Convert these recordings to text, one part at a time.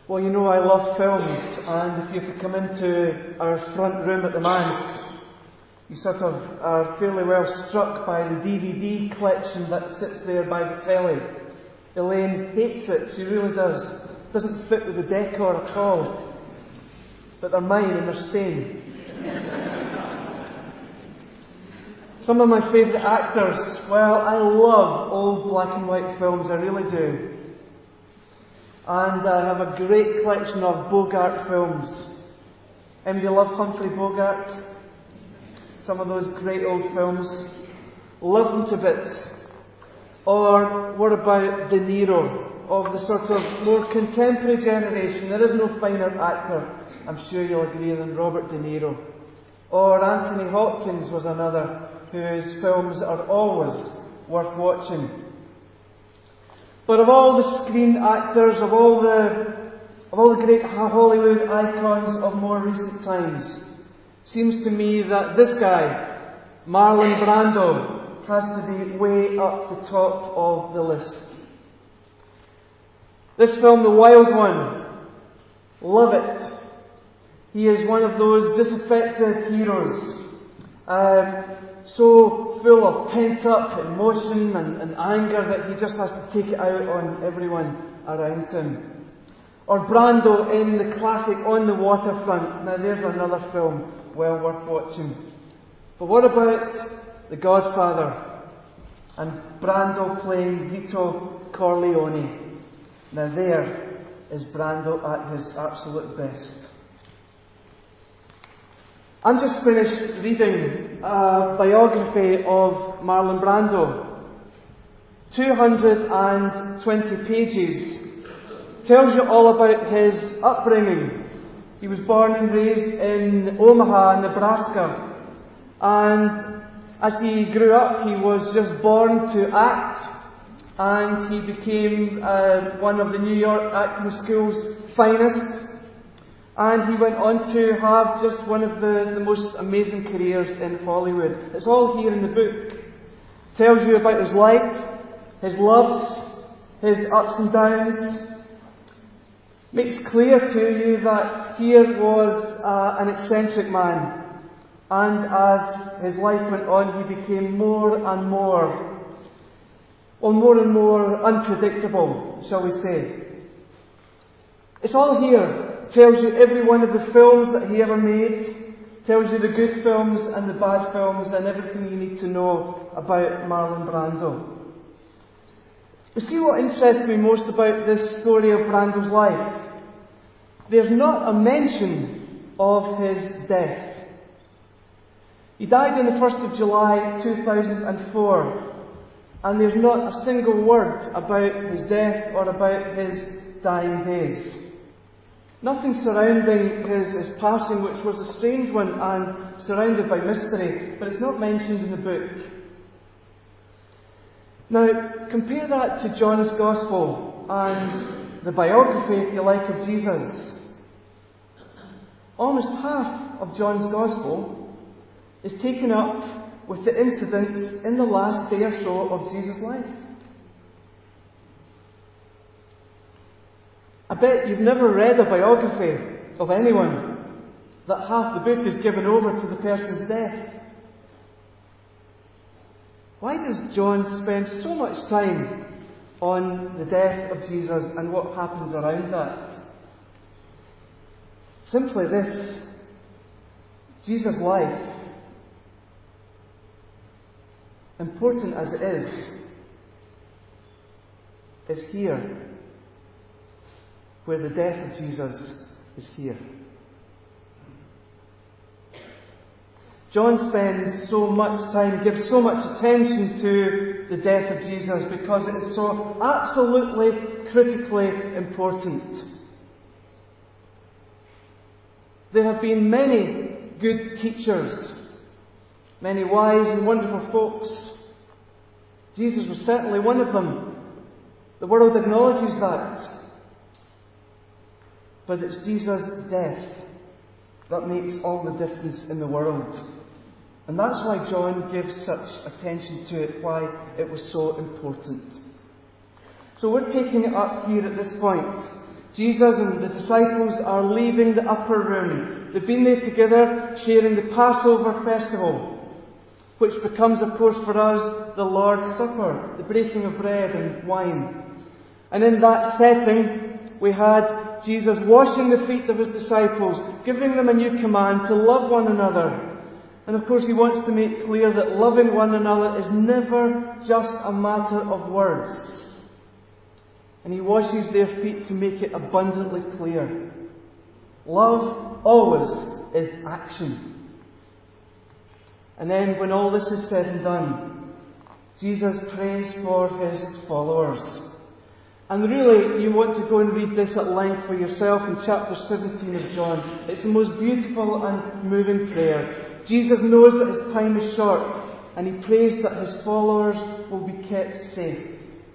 Well, you know I love films, and if you were to come into our front room at the Manse, you sort of are fairly well struck by the DVD collection that sits there by the telly. Elaine hates it, she really does. Doesn't fit with the decor at all. But they're mine and they're staying. Some of my favourite actors, well, I love old black and white films, I really do. And I have a great collection of Bogart films. Anybody love Humphrey Bogart? Some of those great old films. Love them to bits. Or what about De Niro, of the sort of more contemporary generation? There is no finer actor, I'm sure you'll agree, than Robert De Niro. Or Anthony Hopkins was another, whose films are always worth watching. But of all the screen actors, of all the great Hollywood icons of more recent times, seems to me that this guy, Marlon Brando, has to be way up the top of the list. This film, The Wild One, love it. He is one of those disaffected heroes, so full of pent-up emotion and anger that he just has to take it out on everyone around him. Or Brando in the classic On the Waterfront. Now there's another film well worth watching. But what about The Godfather and Brando playing Vito Corleone? Now there is Brando at his absolute best. I'm just finished reading a biography of Marlon Brando. 220 pages. Tells you all about his upbringing. He was born and raised in Omaha, Nebraska. And as he grew up, he was just born to act. And he became one of the New York acting school's finest. And he went on to have just one of the most amazing careers in Hollywood. It's all here in the book. Tells you about his life, his loves, his ups and downs. Makes clear to you that here was an eccentric man. And as his life went on, he became more and more unpredictable, shall we say. It's all here. Tells you every one of the films that he ever made, tells you the good films and the bad films and everything you need to know about Marlon Brando. You see what interests me most about this story of Brando's life? There's not a mention of his death. He died on the 1st of July 2004, and there's not a single word about his death or about his dying days. Nothing surrounding his passing, which was a strange one and surrounded by mystery, but it's not mentioned in the book. Now, compare that to John's Gospel and the biography, if you like, of Jesus. Almost half of John's Gospel is taken up with the incidents in the last day or so of Jesus' life. I bet you've never read a biography of anyone that half the book is given over to the person's death. Why does John spend so much time on the death of Jesus and what happens around that? Simply this: Jesus' life, important as it is here, where the death of Jesus is here. John spends so much time, gives so much attention to the death of Jesus because it is so absolutely, critically important. There have been many good teachers, many wise and wonderful folks. Jesus was certainly one of them. The world acknowledges that. But it's Jesus' death that makes all the difference in the world. And that's why John gives such attention to it, why it was so important. So we're taking it up here at this point. Jesus and the disciples are leaving the upper room. They've been there together, sharing the Passover festival, which becomes, of course, for us, the Lord's Supper, the breaking of bread and wine. And in that setting, we had Jesus washing the feet of his disciples, giving them a new command to love one another. And of course, he wants to make clear that loving one another is never just a matter of words. And he washes their feet to make it abundantly clear. Love always is action. And then when all this is said and done, Jesus prays for his followers. And really, you want to go and read this at length for yourself in chapter 17 of John. It's the most beautiful and moving prayer. Jesus knows that his time is short, and he prays that his followers will be kept safe.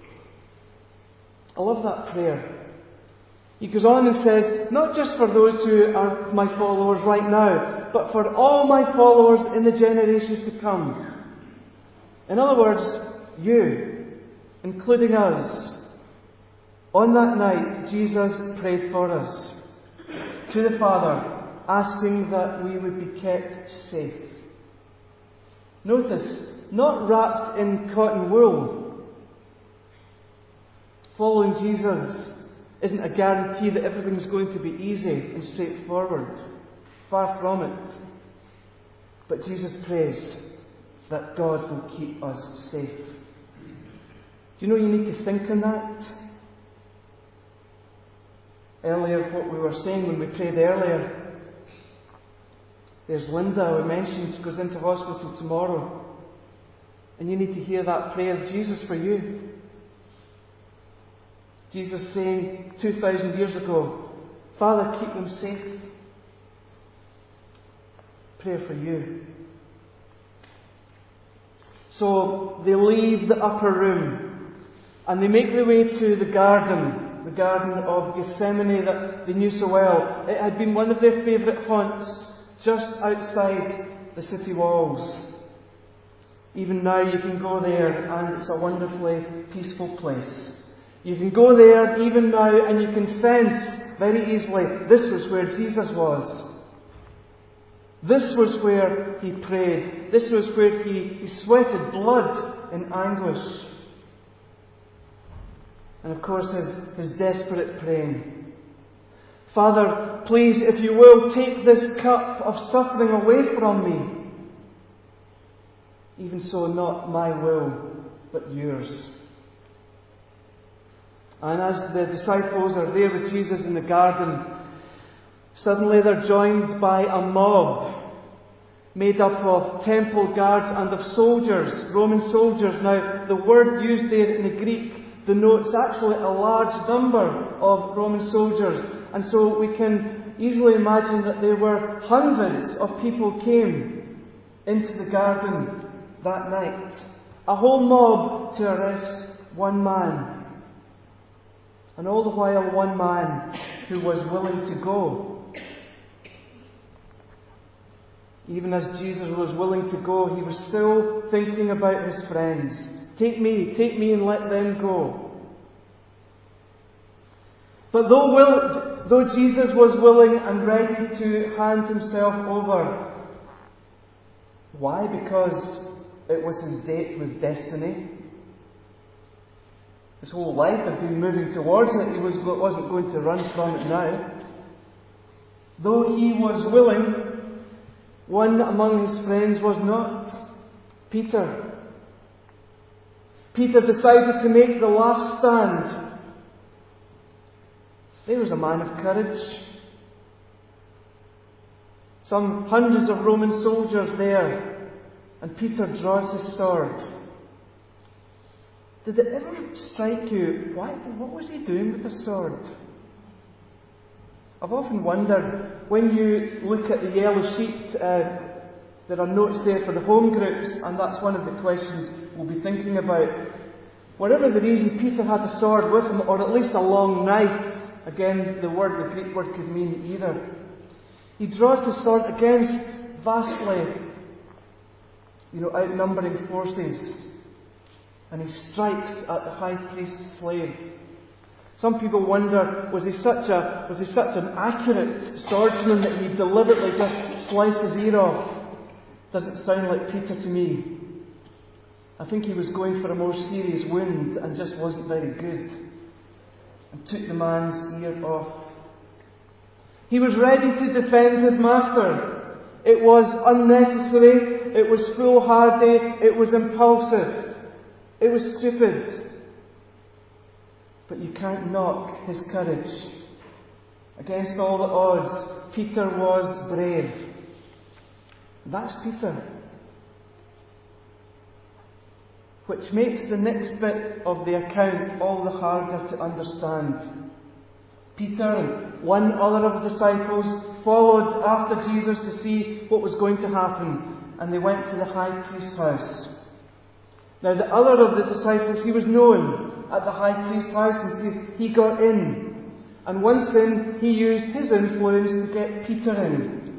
I love that prayer. He goes on and says, not just for those who are my followers right now, but for all my followers in the generations to come. In other words, you, including us. On that night, Jesus prayed for us to the Father, asking that we would be kept safe. Notice, not wrapped in cotton wool. Following Jesus isn't a guarantee that everything's going to be easy and straightforward. Far from it. But Jesus prays that God will keep us safe. Do you know you need to think on that? Earlier, what we were saying when we prayed earlier, there's Linda, we mentioned, she goes into hospital tomorrow. And you need to hear that prayer of Jesus for you. Jesus saying 2,000 years ago, Father, keep them safe. Prayer for you. So they leave the upper room and they make their way to the Garden of Gethsemane that they knew so well. It had been one of their favourite haunts just outside the city walls. Even now you can go there and it's a wonderfully peaceful place. You can go there even now and you can sense very easily this was where Jesus was. This was where he prayed. This was where he sweated blood in anguish. And of course his desperate praying. Father, please, if you will, take this cup of suffering away from me. Even so, not my will, but yours. And as the disciples are there with Jesus in the garden, suddenly they're joined by a mob made up of temple guards and of soldiers, Roman soldiers. Now, the word used there in the Greek denotes actually a large number of Roman soldiers. And so we can easily imagine that there were hundreds of people came into the garden that night. A whole mob to arrest one man. And all the while one man who was willing to go. Even as Jesus was willing to go, he was still thinking about his friends. Take me and let them go. But though Jesus was willing and ready to hand himself over, why? Because it was his date with destiny. His whole life had been moving towards it. He wasn't going to run from it now. Though he was willing, one among his friends was not. Peter. Peter decided to make the last stand. There was a man of courage. Some hundreds of Roman soldiers there, and Peter draws his sword. Did it ever strike you, what was he doing with the sword? I've often wondered, when you look at the yellow sheet, there are notes there for the home groups, and that's one of the questions we'll be thinking about. Whatever the reason, Peter had a sword with him, or at least a long knife. Again, the Greek word could mean either. He draws his sword against vastly, outnumbering forces. And he strikes at the high priest's slave. Some people wonder, was he such an accurate swordsman that he deliberately just sliced his ear off? Doesn't sound like Peter to me. I think he was going for a more serious wound and just wasn't very good, and took the man's ear off. He was ready to defend his master. It was unnecessary, it was foolhardy, it was impulsive, it was stupid. But you can't knock his courage. Against all the odds, Peter was brave. That's Peter. Which makes the next bit of the account all the harder to understand. Peter and one other of the disciples followed after Jesus to see what was going to happen, and they went to the high priest's house. Now the other of the disciples, he was known at the high priest's house, and so he got in. And once in, he used his influence to get Peter in.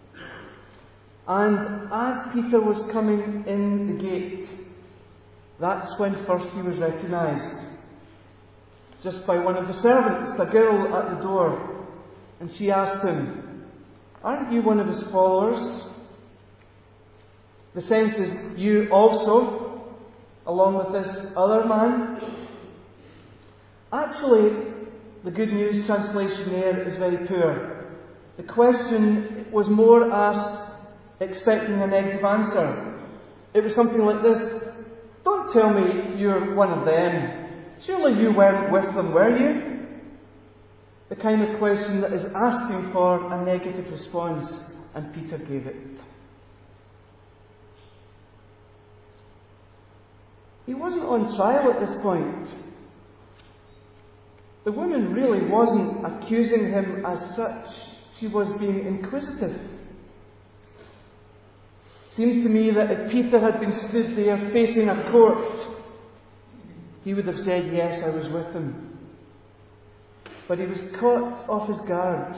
And as Peter was coming in the gate, that's when first he was recognised. Just by one of the servants, a girl at the door. And she asked him, "Aren't you one of his followers?" The sense is, you also, along with this other man? Actually, the Good News translation there is very poor. The question was more asked expecting a negative answer. It was something like this: "Don't tell me you're one of them. Surely you weren't with them, were you?" The kind of question that is asking for a negative response, and Peter gave it. He wasn't on trial at this point. The woman really wasn't accusing him as such. She was being inquisitive. Seems to me that if Peter had been stood there facing a court, he would have said, "Yes, I was with him." But he was caught off his guard.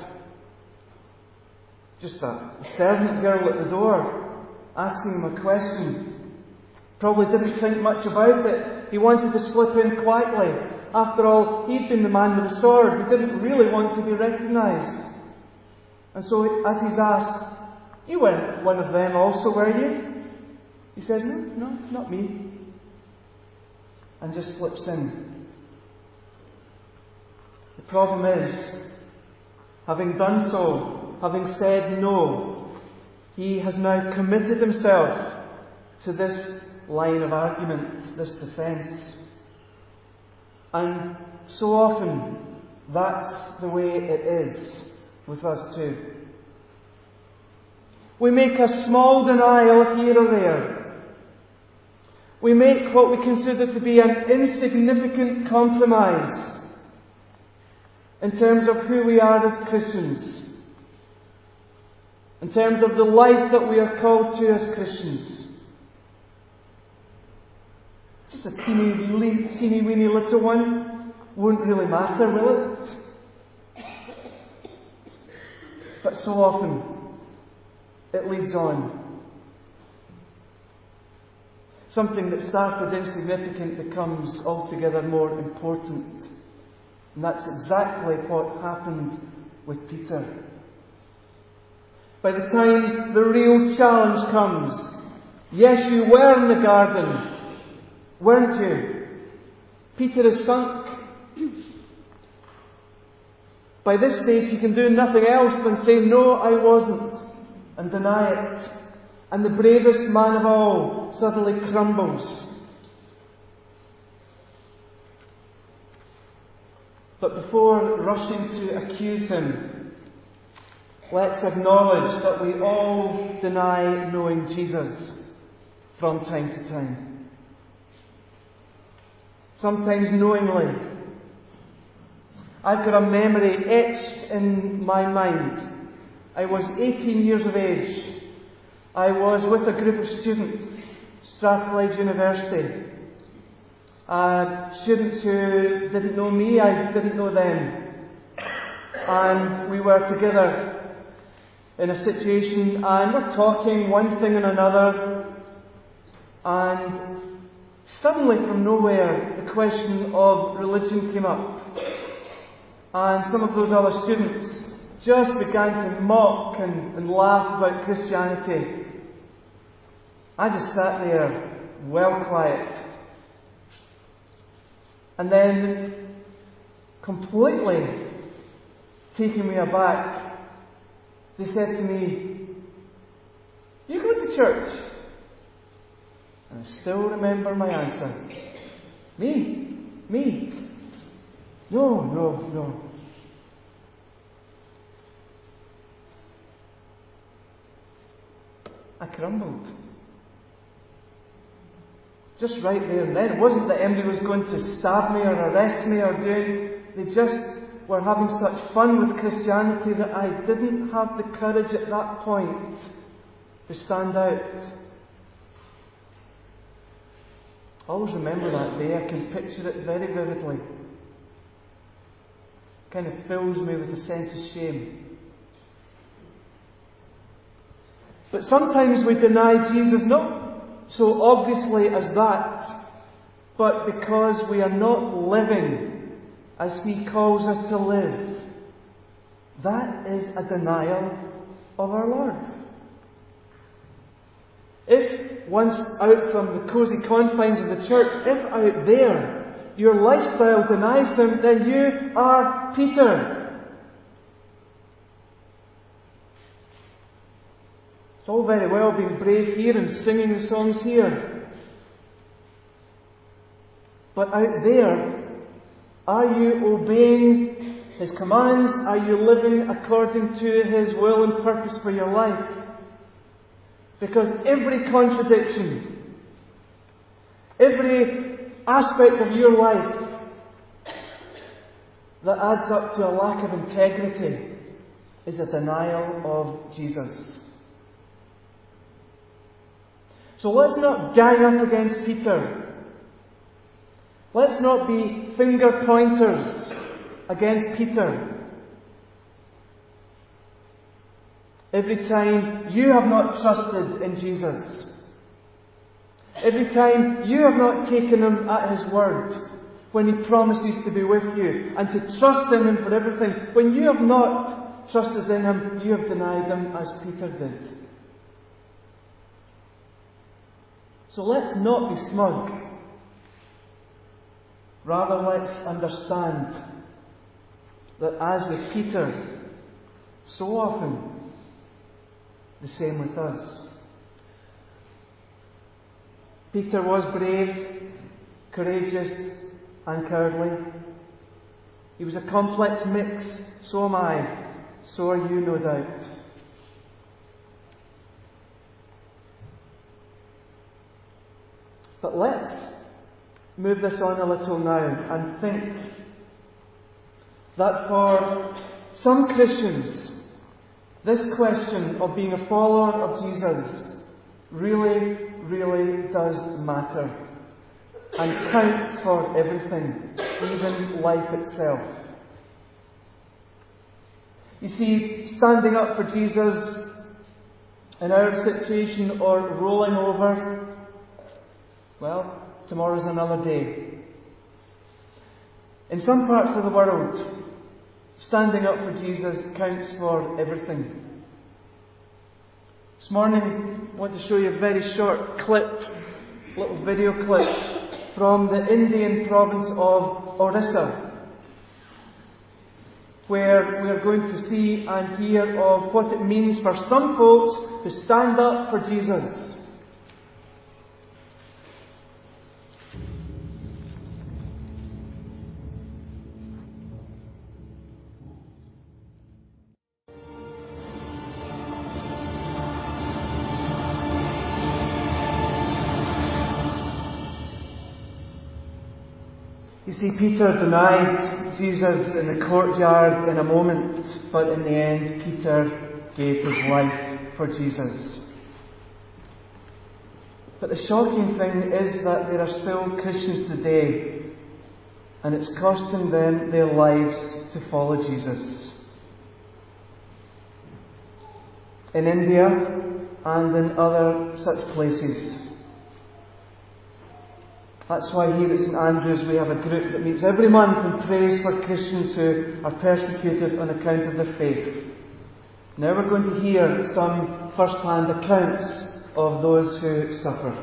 Just a servant girl at the door asking him a question. Probably didn't think much about it. He wanted to slip in quietly. After all, he'd been the man with the sword. He didn't really want to be recognised. And so, as he's asked, "You weren't one of them also, were you?" He says, No, not me." And just slips in. The problem is, having done so, having said no, he has now committed himself to this line of argument, this defence. And so often, that's the way it is with us too. We make a small denial here or there. We make what we consider to be an insignificant compromise in terms of who we are as Christians, in terms of the life that we are called to as Christians. Just a teeny weeny little one won't really matter, will it? But so often it leads on. Something that started insignificant becomes altogether more important. And that's exactly what happened with Peter. By the time the real challenge comes, yes, you were in the garden, weren't you? Peter is sunk. By this stage, he can do nothing else than say, "No, I wasn't," and deny it. And the bravest man of all suddenly crumbles. But before rushing to accuse him, let's acknowledge that we all deny knowing Jesus from time to time. Sometimes knowingly. I've got a memory etched in my mind. I was 18 years of age. I was with a group of students, Strathclyde University. Students who didn't know me, I didn't know them. And we were together in a situation, and we're talking one thing and another, and suddenly from nowhere the question of religion came up. and some of those other students just began to mock and laugh about Christianity, I just sat there, well quiet. And then, completely taking me aback, they said to me, "You go to church?" And I still remember my answer. Me? No. I crumbled. Just right there and then. It wasn't that anybody was going to stab me or arrest me or do. They just were having such fun with Christianity that I didn't have the courage at that point to stand out. I always remember that day. I can picture it very vividly. It kind of fills me with a sense of shame. But sometimes we deny Jesus not so obviously as that, but because we are not living as He calls us to live. That is a denial of our Lord. If, once out from the cosy confines of the church, if out there your lifestyle denies Him, then you are Peter. It's all very well being brave here and singing the songs here. But out there, are you obeying His commands? Are you living according to His will and purpose for your life? Because every contradiction, every aspect of your life that adds up to a lack of integrity is a denial of Jesus. So let's not gang up against Peter. Let's not be finger pointers against Peter. Every time you have not trusted in Jesus, every time you have not taken Him at His word when He promises to be with you and to trust in Him for everything, when you have not trusted in Him, you have denied Him as Peter did. So let's not be smug. Rather, let's understand that as with Peter, so often the same with us. Peter was brave, courageous, and cowardly. He was a complex mix. So am I. So are you, no doubt. But let's move this on a little now and think that for some Christians, this question of being a follower of Jesus really, really does matter and counts for everything, even life itself. You see, standing up for Jesus in our situation or rolling over, well, tomorrow's another day. In some parts of the world, standing up for Jesus counts for everything. This morning, I want to show you a very short clip, little video clip, from the Indian province of Orissa, where we are going to see and hear of what it means for some folks to stand up for Jesus. You see, Peter denied Jesus in the courtyard in a moment, but in the end, Peter gave his life for Jesus. But the shocking thing is that there are still Christians today, and it's costing them their lives to follow Jesus. In India and in other such places. That's why here at St Andrews we have a group that meets every month and prays for Christians who are persecuted on account of their faith. Now we're going to hear some first-hand accounts of those who suffer.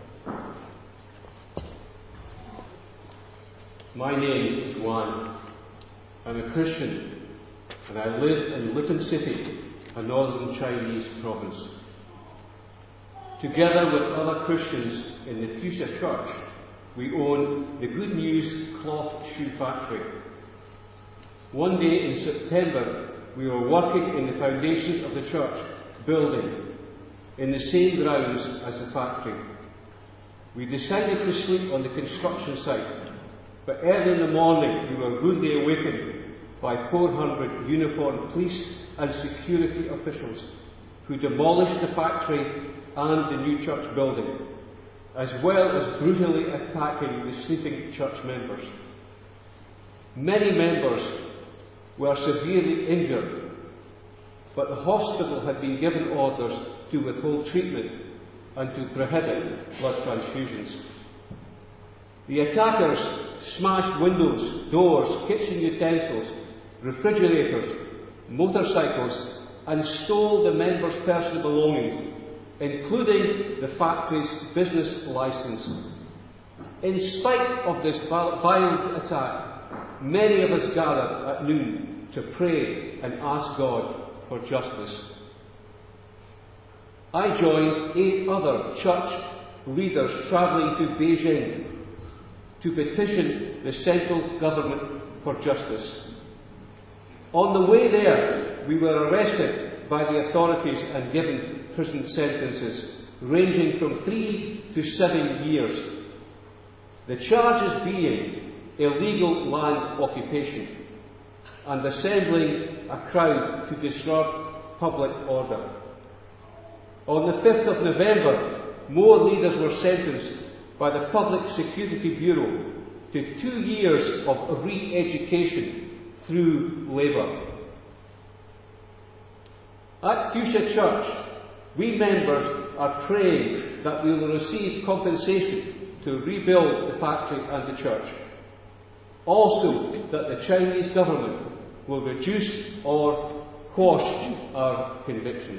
My name is Juan. I'm a Christian, and I live in Luton City, a northern Chinese province. Together with other Christians in the Fuchsia Church, we own the Good News Cloth Shoe Factory. One day in September, we were working in the foundations of the church building, in the same grounds as the factory. We decided to sleep on the construction site, but early in the morning we were rudely awakened by 400 uniformed police and security officials who demolished the factory and the new church building, as well as brutally attacking the sleeping church members. Many members were severely injured, but the hospital had been given orders to withhold treatment and to prohibit blood transfusions. The attackers smashed windows, doors, kitchen utensils, refrigerators, motorcycles, and stole the members' personal belongings, including the factory's business license. In spite of this violent attack, many of us gathered at noon to pray and ask God for justice. I joined 8 other church leaders travelling to Beijing to petition the central government for justice. On the way there, we were arrested by the authorities and given prison sentences ranging from 3 to 7 years. The charges being illegal land occupation and assembling a crowd to disrupt public order. On the 5th of November, more leaders were sentenced by the Public Security Bureau to 2 years of re-education through labour. At Fuchsia Church, we members are praying that we will receive compensation to rebuild the factory and the church. Also, that the Chinese government will reduce or quash our convictions.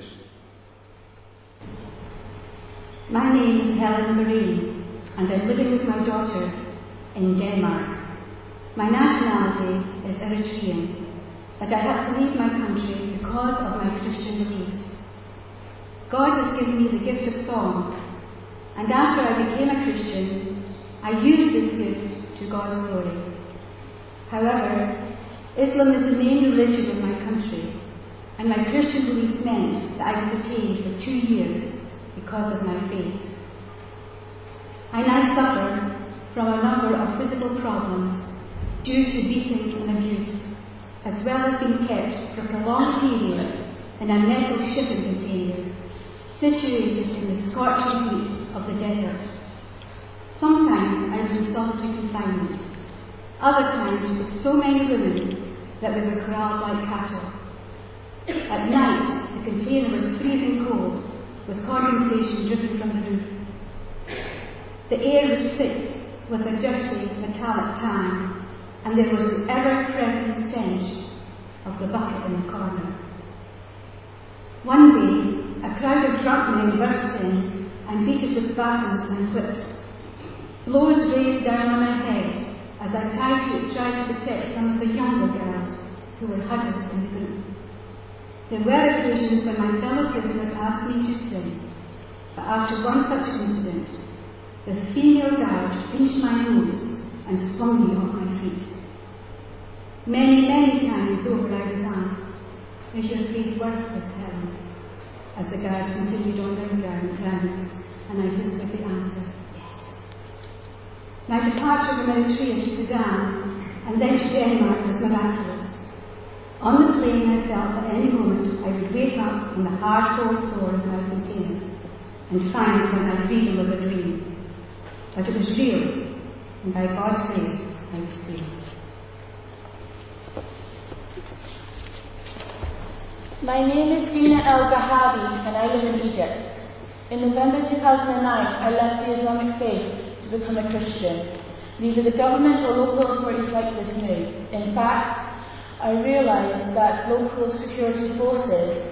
My name is Helen Marie, and I'm living with my daughter in Denmark. My nationality is Eritrean, but I had to leave my country because of my Christian beliefs. God has given me the gift of song, and after I became a Christian, I used this gift to God's glory. However, Islam is the main religion in my country, and my Christian beliefs meant that I was detained for 2 years because of my faith. I now suffer from a number of physical problems due to beatings and abuse, as well as being kept for prolonged periods in a metal shipping container situated in the scorching heat of the desert. Sometimes I was in solitary confinement, other times with so many women that we were corralled like cattle. At night, the container was freezing cold, with condensation dripping from the roof. The air was thick with a dirty metallic tang, and there was the ever-present stench of the bucket in the corner. One day, a crowd of drunk men burst in and beat us with batons and whips. Blows raised down on my head as I tried to protect some of the younger girls who were huddled in the group. There were occasions when my fellow prisoners asked me to sing, but after one such incident, the female guard pinched my nose and swung me off my feet. Many, many times over I was asked, "Is your faith worthless, Helen?" as the guards continued on their rounds, and I whispered the answer, yes. My departure from Eritrea to Sudan and then to Denmark was miraculous. On the plane I felt at any moment I would wake up on the hard cold floor of my container and find that my freedom was a dream. But it was real, and by God's grace I was free. My name is Dina El Gahabi and I live in Egypt. In November 2009, I left the Islamic faith to become a Christian. Neither the government or local authorities like this move. In fact, I realised that local security forces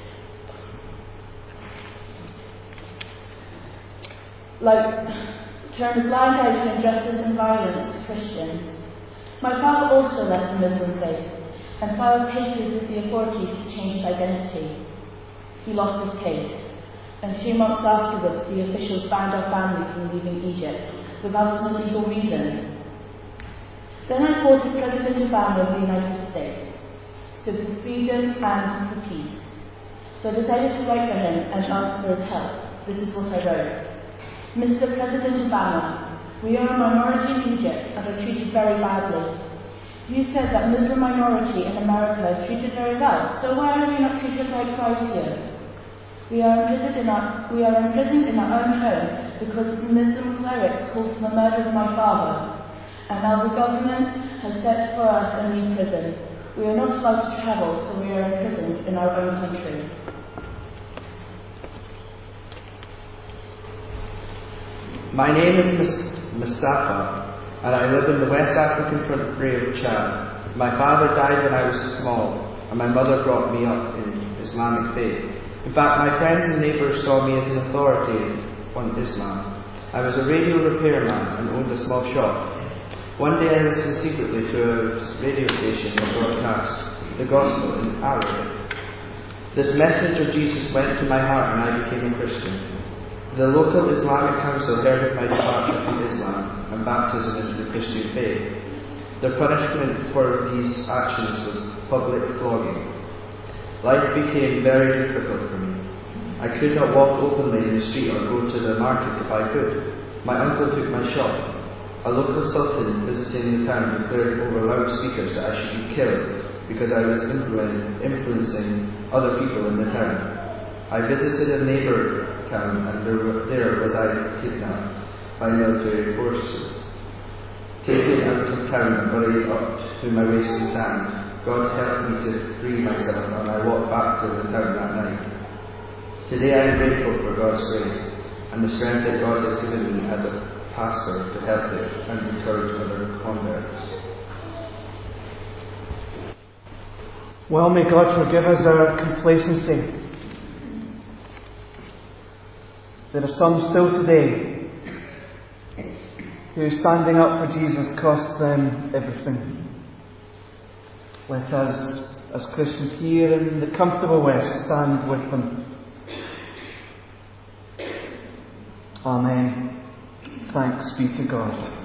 turn a blind eye to injustice and violence to Christians. My father also left the Muslim faith and filed papers with the authorities to change his identity. He lost his case, and 2 months afterwards the officials banned our family from leaving Egypt without some legal reason. Then I fought with President Obama of the United States, stood for freedom and for peace. So I decided to write for him and ask for his help. This is what I wrote. Mr. President Obama, we are a minority in Egypt and are treated very badly. You said that Muslim minority in America are treated very well, so why are we not treated likewise here? We are imprisoned in our own home because Muslim clerics called for the murder of my father, and now the government has set for us a new prison. We are not allowed to travel, so we are imprisoned in our own country. My name is Mustafa, and I live in the West African country of Chad. My father died when I was small, and my mother brought me up in Islamic faith. In fact, my friends and neighbours saw me as an authority on Islam. I was a radio repairman and owned a small shop. One day I listened secretly to a radio station that broadcast the gospel in Arabic. This message of Jesus went to my heart and I became a Christian. The local Islamic council heard of my departure from Islam and baptism into the Christian faith. The punishment for these actions was public flogging. Life became very difficult for me. I could not walk openly in the street or go to the market if I could. My uncle took my shop. A local sultan visiting the town declared over loudspeakers that I should be killed because I was influencing other people in the town. I visited a neighbour town and there was I kidnapped by military forces. Taken out of town and buried up to my waist in sand. God helped me to free myself and I walked back to the town that night. Today I am grateful for God's grace and the strength that God has given me as a pastor to help it and encourage other converts. Well, may God forgive us our complacency. There are some still today who standing up for Jesus cost them everything. Let us, as Christians here in the comfortable West, stand with them. Amen. Thanks be to God.